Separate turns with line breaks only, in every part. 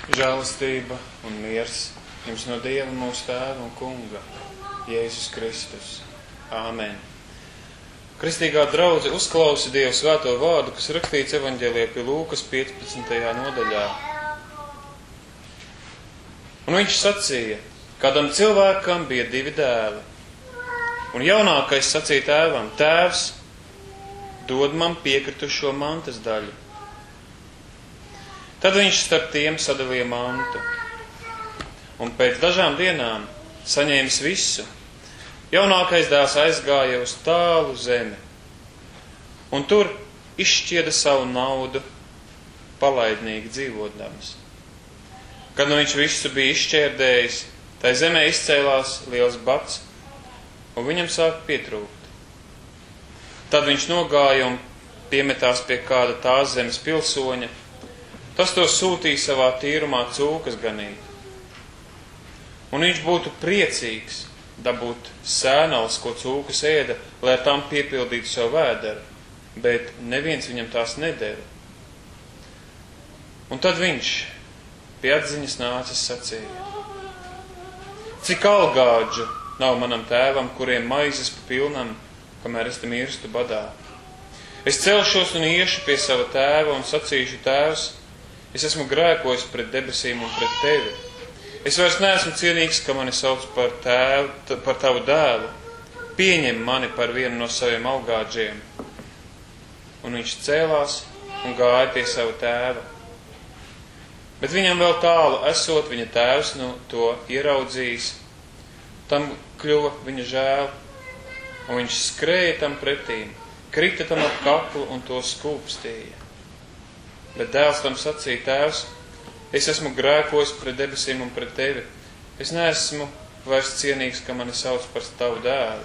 Žēlastība un miers jums no Dieva mūsu Tēva un Kunga, Jēzus Kristus. Āmen. Kristīgā draudze uzklausa Dievu svēto vārdu, kas rakstīts evaņģēlijā pie Lūkas 15. nodaļā. Un viņš sacīja, kādam cilvēkam bija 2 dēli. Un jaunākais sacīja tēvam, tēvs, dod man piekritušo mantas daļu. Tad viņš starp tiem sadalīja mantu. Un pēc dažām dienām, saņēmis visu, jaunākais dēls aizgāja uz tālu zemi. Un tur izšķieda savu naudu, palaidnīgi dzīvodams. Kad nu viņš visu bija izšķērdējis, tai zemē izcēlās liels bats, un viņam sāk pietrūkt. Tad viņš nogāja un piemetās pie kāda tās zemes pilsoņa. Tas to sūtīja savā tīrumā cūkas ganīt. Un viņš būtu priecīgs dabūt sēnals, ko cūkas ēda, lai ar tām piepildītu savu vēderu, bet neviens viņam tās nedeva. Un tad viņš pie atziņas nācis sacīja, cik algādžu nav manam tēvam, kuriem maizes pa pilnam, kamēr es te mirstu badā. Es celšos un iešu pie sava tēva un sacīšu, tēvs, es esmu grēkojis pret debesīm un pret tevi. Es vairs neesmu cienīgs, ka mani sauc par tavu dēlu. Pieņem mani par vienu no saviem augādžiem. Un viņš cēlās un gāja pie sava tēva. Bet viņam vēl tālu esot, viņa tēvs to ieraudzījis. Tam kļuva viņa žēl, un viņš skrēja tam pretīm, krita tam ap kaklu un to skūpstīja. Bet dēls tam sacīja, tēvs, es esmu grēkojis pret debesīm un pret tevi. Es neesmu vairs cienīgs, ka mani sauc par tavu dēlu.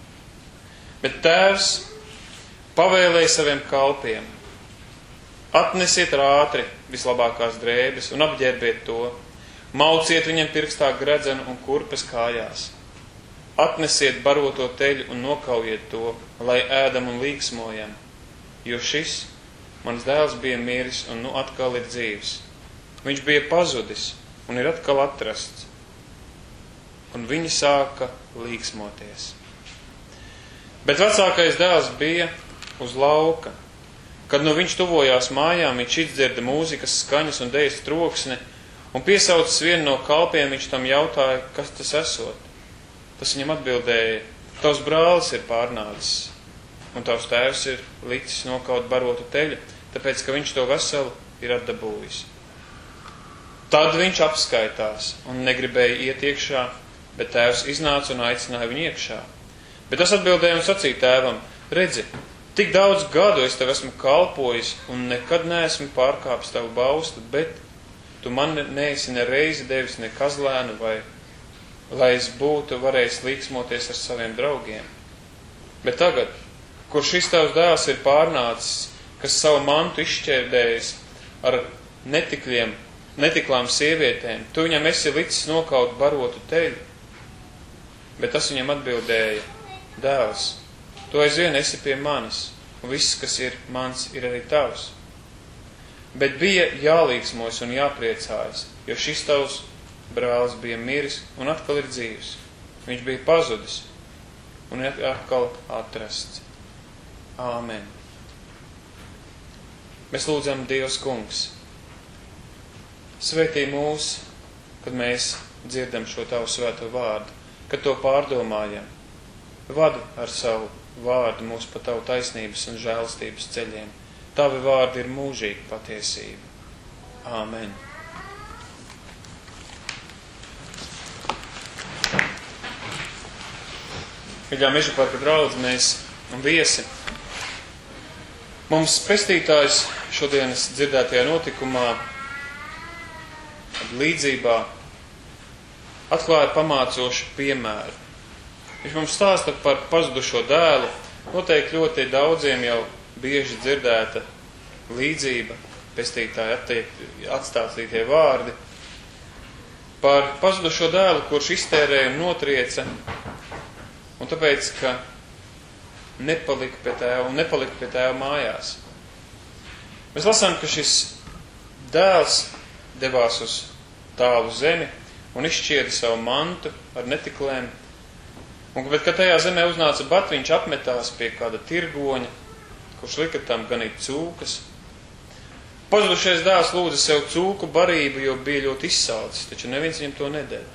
Bet tēvs pavēlēja saviem kalpiem, atnesiet ātri vislabākās drēbes un apģērbiet to, mauciet viņam pirkstā gredzenu un kurpes kājās. Atnesiet baroto teļu un nokaujiet to, lai ēdam un līksmojam, jo šis mans dēls bija miris un nu atkal ir dzīvs. Viņš bija pazudis un ir atkal atrasts. Un viņi sāka līksmoties. Bet vecākais dēls bija uz lauka. Kad nu viņš tuvojās mājām, viņš izdzirda mūzikas skaņas un dejas troksni, un piesaucis vienu no kalpiem, viņš tam jautāja, kas tas esot. Tas viņam atbildēja, tavs brālis ir pārnācis, un tavs tēvs ir licis nokaut barotu teļu, tāpēc, ka viņš to veselu ir atdabūjis. Tad viņš apskaitās un negribēja iet iekšā, bet tēvs iznāca un aicināja viņu iekšā. Bet tas atbildēja un sacīja tēvam, redzi, tik daudz gadu es tev esmu kalpojis un nekad neesmu pārkāpis tavu baustu, bet tu man neesi nereizi devis ne kazlēnu vai, lai es būtu varējis līksmoties ar saviem draugiem. Bet tagad, kur šis tavs dēls ir pārnācis, kas savu mantu izšķērdējis ar netiklām sievietēm, tu viņam esi licis nokaut barotu teļu. Bet tas viņam atbildēja, dēls, tu aizvien esi pie manis, un viss, kas ir mans, ir arī tavs. Bet bija jālīksmojas un jāpriecājas, jo šis tavs brālis bija miris un atkal ir dzīvs. Viņš bija pazudis un ir atkal atrasts. Āmen. Mēs lūdzam Dievs Kungs, svētī mūs, kad mēs dzirdam šo tavu svēto vārdu, kad to pārdomājam. Vadi ar savu vārdu mūs pa tavu taisnības un žēlastības ceļiem. Tavi vārdi ir mūžīga patiesība. Āmen. Mīļā Mežaparka draudze, mēs un viesi. Mums pestītājs šodienas dzirdētajā notikumā, līdzībā, atklāja pamācošu piemēru. Viņš mums stāsta par pazudušo dēlu, noteikti ļoti daudziem jau bieži dzirdēta līdzība, pestītāja atstāstītie vārdi, par pazudušo dēlu, kurš iztērēja un notrieca, un tāpēc, ka nepalika pie tēva mājās. Mēs lasām, ka šis dēls devās uz tālu zemi un izšķieda savu mantu ar netiklēm. Un, bet, kad tajā zemē uznāca bat, viņš apmetās pie kāda tirgoņa, kurš lika tam ganīt cūkas. Pazudušais dēls lūdza sev cūku barību, jo bija ļoti izsalcis, taču neviens viņam to nedēļ.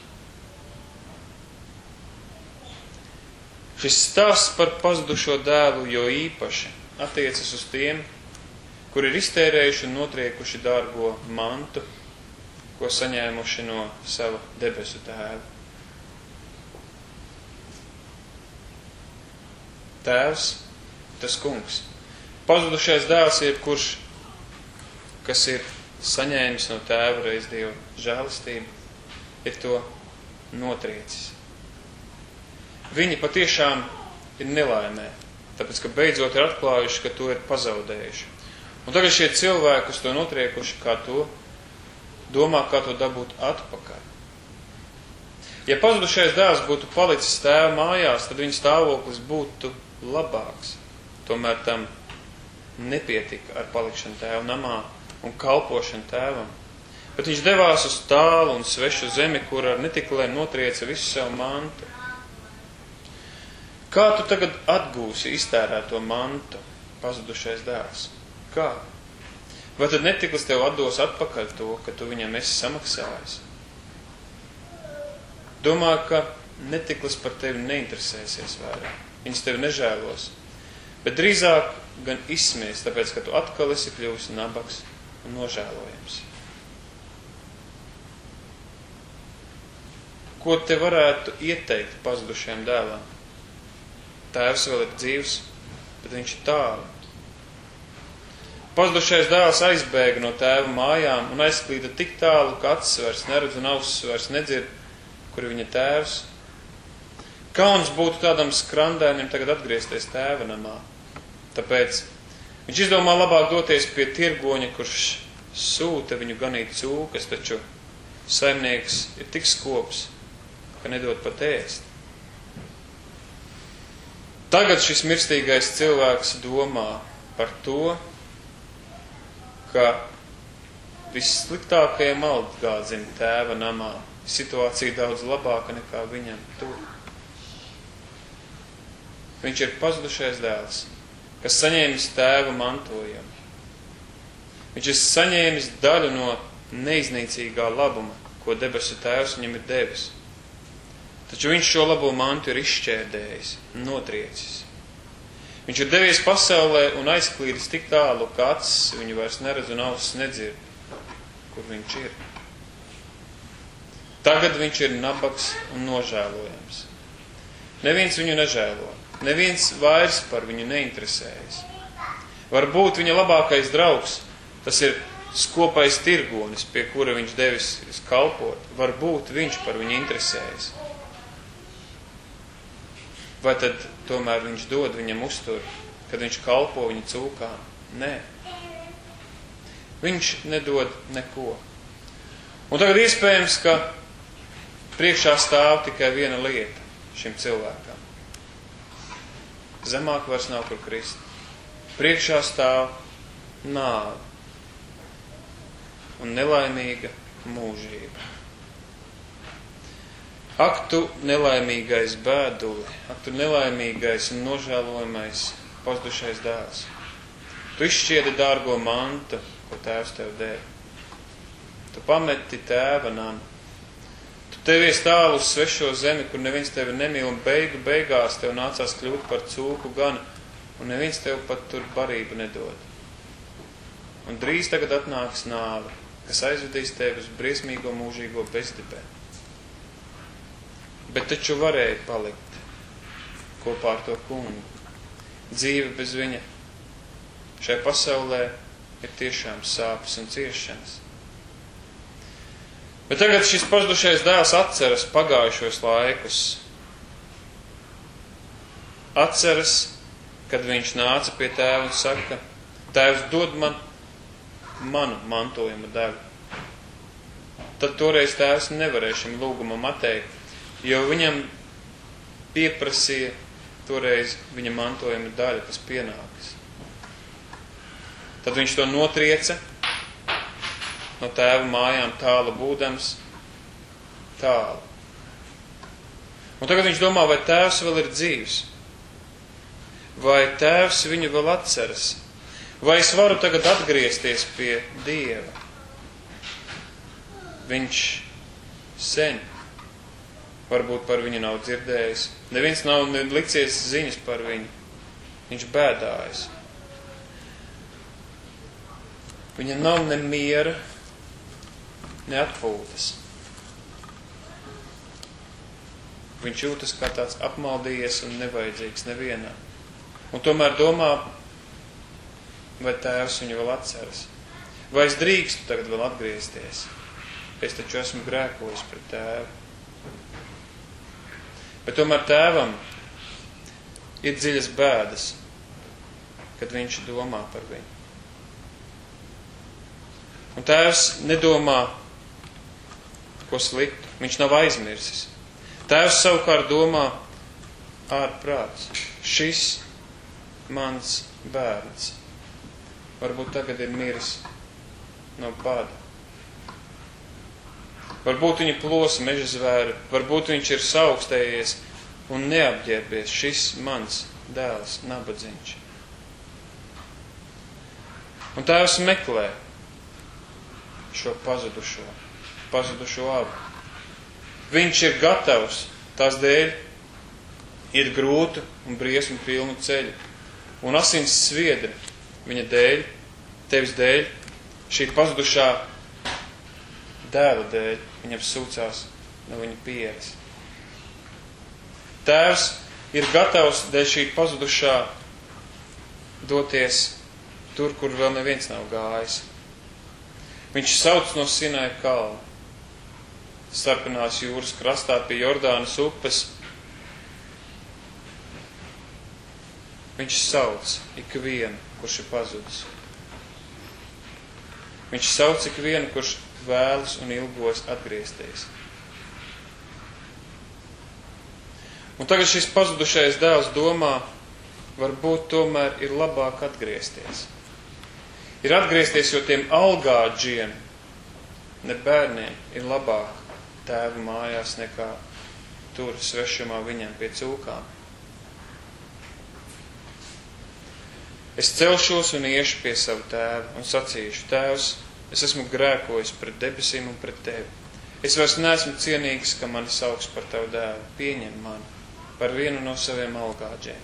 Šis stāsts par pazudušo dēlu jo īpaši attiecas uz tiem, kuri ir iztērējuši un notriekuši dārgo mantu, ko saņēmuši no sava debesu tēva. Tēvs, tas kungs. Pazudušais dēls ir kurš, kas ir saņēmis no tēva reiz Dieva žēlistību, ir to notriecis. Viņi patiešām ir nelaimē, tāpēc, ka beidzot ir atklājuši, ka to ir pazaudējuši. Un tagad šie cilvēki, uz to notriekuši, kā to domā, kā to dabūt atpakaļ. Ja pazudušais dēls būtu palicis tēva mājās, tad viņa stāvoklis būtu labāks. Tomēr tam nepietika ar palikšanu tēva namā un kalpošanu tēvam. Bet viņš devās uz tālu un svešu zemi, kur ar netiklēm notrieca visu savu mantu. Kā tu tagad atgūsi iztērēto mantu, pazudušais dēls? Kā? Vai tad netiklis tev atdos atpakaļ to, ka tu viņam esi samaksājis? Domā, ka netiklis par tevi neinteresēsies vairāk. Viņš tevi nežēlos, bet drīzāk gan izsmies, tāpēc, ka tu atkal esi kļuvis nabaks un nožēlojams. Ko te varētu ieteikt pazudušajam dēlam? Tēvs vēl ir dzīvs, bet viņš ir tālu. Pazudušais dēls aizbēga no tēva mājām un aizklīda tik tālu, ka acis vairs neredz un ausis vairs nedzird, kur viņa tēvs. Kauns būtu tādam skrandēnim tagad atgriezties tēva namā. Tāpēc viņš izdomā labāk doties pie tirgoņa, kurš sūta viņu ganīt cūkas, taču saimnieks ir tik skops, ka nedod pat ēst. Tagad šis mirstīgais cilvēks domā par to, ka vissliktākajam algādzim tēva namā situācija daudz labāka nekā viņam tur. Viņš ir pazudušais dēls, kas saņēmis tēva mantojumu. Viņš ir saņēmis daļu no neiznīcīgā labuma, ko debesu tēvs viņam ir devis. Taču viņš šo labo mantu ir izšķērdējis, notriecis. Viņš ir devies pasaulē un aizklīdis tik tālu, ka acis viņu vairs neredz un ausis nedzird, kur viņš ir. Tagad viņš ir nabaks un nožēlojams. Neviens viņu nežēlo, neviens vairs par viņu neinteresējas. Varbūt viņa labākais draugs, tas ir skopais tirgonis, pie kura viņš devis kalpot, varbūt viņš par viņu interesējas. Vai tad tomēr viņš dod viņam uzturu, kad viņš kalpo viņa cūkām? Nē. Viņš nedod neko. Un tagad iespējams, ka priekšā stāv tikai viena lieta šim cilvēkam. Zemāk vairs nav kur krist. Priekšā stāv nāve un nelaimīga mūžība. Ak, tu nelaimīgais bēduli, ak, tu nelaimīgais un nožēlojamais pazudušais dēls. Tu izšķiedi dārgo mantu, ko tēvs tev dēļ. Tu pameti tēva namu. Tu devies tālu uz svešo zemi, kur neviens tevi nemīl, un beigās tev nācās kļūt par cūku ganu, un neviens tev pat tur barību nedod. Un drīz tagad atnāks nāve, kas aizvedīs tevi uz briesmīgo mūžīgo bezdibē. Bet taču varēja palikt kopā ar to kungu. Dzīve bez viņa šai pasaulē ir tiešām sāpes un ciešanas. Bet tagad šis pazudušais dēls atceras pagājušos laikus. Atceras, kad viņš nāca pie tēva un saka, tēvs, dod man manu mantojuma daļu. Tad toreiz tēvs nevarēja šim lūgumam atteikt, jo viņam pieprasīja toreiz viņa mantojuma daļa, kas pienākas. Tad viņš to notrieca no tēva mājām tālu būdams, tālu. Un tagad viņš domā, vai tēvs vēl ir dzīvs? Vai tēvs viņu vēl atceras? Vai es varu tagad atgriezties pie Dieva? Viņš sen varbūt par viņu nav dzirdējis. Neviens nav licies ziņas par viņu. Viņš bēdājas. Viņa nav ne miera, ne atpūtas. Viņš jūtas kā tāds apmaldījies un nevajadzīgs nevienā. Un tomēr domā, vai tēvs viņu vēl atceras. Vai es drīkstu tagad vēl atgriezties? Es taču esmu grēkojis pret tēvu. Bet tomēr tēvam ir dziļas bēdas, kad viņš domā par viņu. Un tēvs nedomā, ko sliktu. Viņš nav aizmirsis. Tēvs savukārt domā ārprāts. Šis mans bērns varbūt tagad ir miris no bada. Varbūt viņa plosa meža zvēru, varbūt viņš ir saukstējies un neapģērbies. Šis mans dēls, nabadzīņš. Un tēvs meklē šo pazudušo abu. Viņš ir gatavs tās dēļ, iet grūtu un briesmu pilnu ceļu. Un asins sviedri viņa dēļ, tevis dēļ, šī pazudušā dēla dēļ, viņam sūcās no viņa pieres. Tēvs ir gatavs dēļ šī pazudušā doties tur, kur vēl neviens nav gājis. Viņš sauc no Sinaja kalna, sarkanās jūras krastā pie Jordānas upes. Viņš sauc ikvienu, kurš ir pazudis. Viņš sauc ikvienu, kurš vēlas un ilgos atgriezties. Un tagad šis pazudušais dēls domā, varbūt tomēr ir labāk atgriezties. Ir atgriezties, jo tiem algādžiem, ne bērniem, ir labāk tēva mājās nekā tur svešumā viņam pie cūkām. Es celšos un iešu pie savu tēvu un sacīšu: Tēvs, es esmu grēkojis pret debesīm un pret tevi. Es vairs neesmu cienīgs, ka mani sauks par tavu dēlu. Pieņem mani par vienu no saviem algādžiem.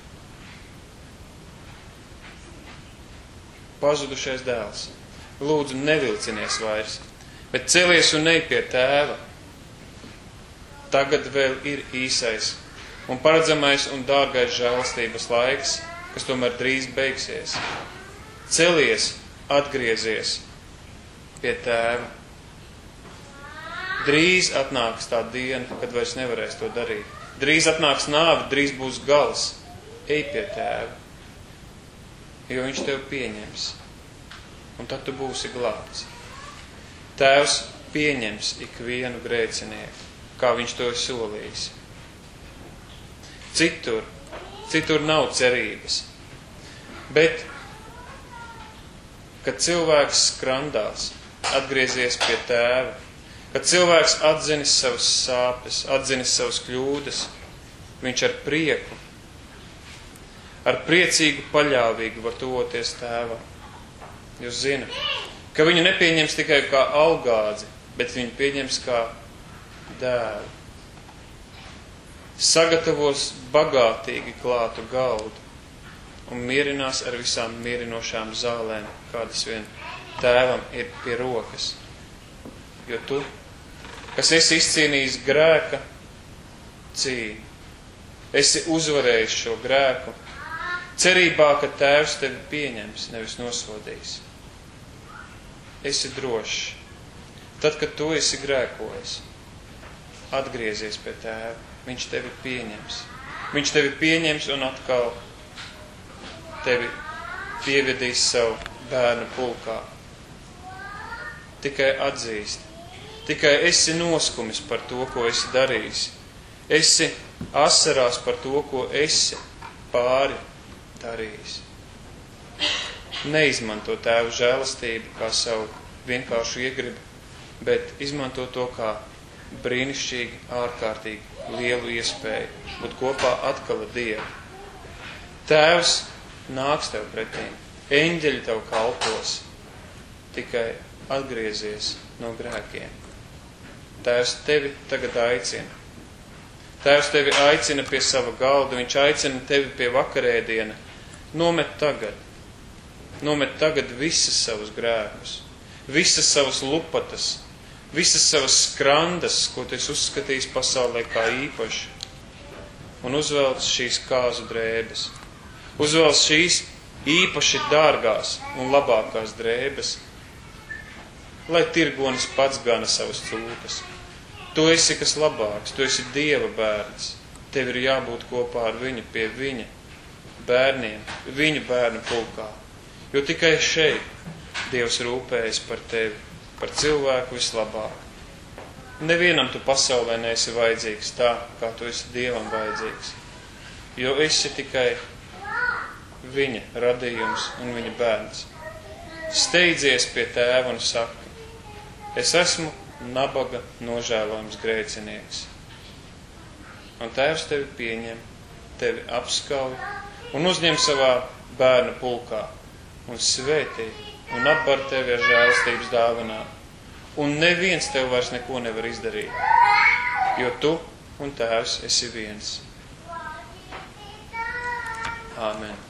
Pazudušais dēls, lūdzu, nevilcinies vairs, bet celies un ej pie tēva. Tagad vēl ir īsais un paredzamais un dārgais žēlastības laiks, kas tomēr drīz beigsies. Celies, atgriezies pie tēva. Drīz atnāks tā diena, kad vairs nevarēs to darīt. Drīz atnāks nāve, drīz būs gals. Ej pie tēva, jo viņš tevi pieņems, un tad tu būsi glābts. Tēvs pieņems ikvienu grēcinieku, kā viņš to ir solījis. Citur nav cerības, bet, kad cilvēks skrandās, atgriezies pie tēva, kad cilvēks atzinis savas sāpes, atzinis savas kļūdas, viņš ar prieku, ar priecīgu paļāvīgu var tuvoties tēvam. Jūs zina, ka viņu nepieņems tikai kā algādzi, bet viņu pieņems kā dēlu. Sagatavos bagātīgi klātu galdu un mierinās ar visām mierinošām zālēm, kādas vien tēvam ir pie rokas. Jo tu, kas esi izcīnījis grēka cīņu, esi uzvarējis šo grēku, cerībā, ka tēvs tevi pieņems, nevis nosodīs. Esi drošs. Tad, kad tu esi grēkojis, atgriezies pie tēva, viņš tevi pieņems. Viņš tevi pieņems un atkal tevi pievedīs savu bērnu pulkā. Tikai atzīst, tikai esi noskumis par to, ko esi darījis. Esi asarās par to, ko esi pāri darījis. Neizmanto tēva žēlastību kā savu vienkāršu iegribu, bet izmanto to kā brīnišķīgi, ārkārtīgi lielu iespēju būt kopā atkal ar Dievu. Tēvs nāks tev pretīm, eņģeļi tev kalpos, tikai atgriezies no grēkiem. Tēvs tevi tagad aicina. Tēvs tevi aicina pie sava galda, viņš aicina tevi pie vakarēdiena. Nomet tagad visas savus grēkus, visas savas lupatas, visas savas skrandas, ko tu esi uzskatījis pasaulē kā īpaši, un uzvelc šīs kāzu drēbes. Uzvelc šīs īpaši dārgās un labākās drēbes, lai tirgonis pats gana savas cūkas. Tu esi kas labāks, tu esi Dieva bērns. Tev ir jābūt kopā ar viņu pie viņa bērniem, viņa bērnu pulkā. Jo tikai šeit Dievs rūpējas par tevi, par cilvēku vislabāk. Nevienam tu pasaulē neesi vajadzīgs tā, kā tu esi Dievam vajadzīgs. Jo esi tikai viņa radījums un viņa bērns. Steidzies pie tēva un saka, es esmu nabaga nožēlojums grēcinieks. Un tēvs tevi pieņem, tevi apskauj un uzņem savā bērna pulkā un svētī un apbar tevi ar žēlastības dāvanām. Un neviens tev vairs neko nevar izdarīt, jo tu un tēvs esi viens. Āmen.